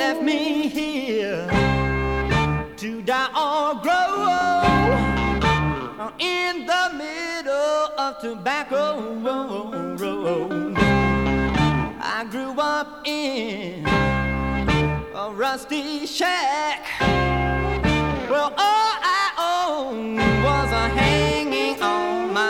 left me here to die or grow in the middle of Tobacco Road. I grew up in a rusty shack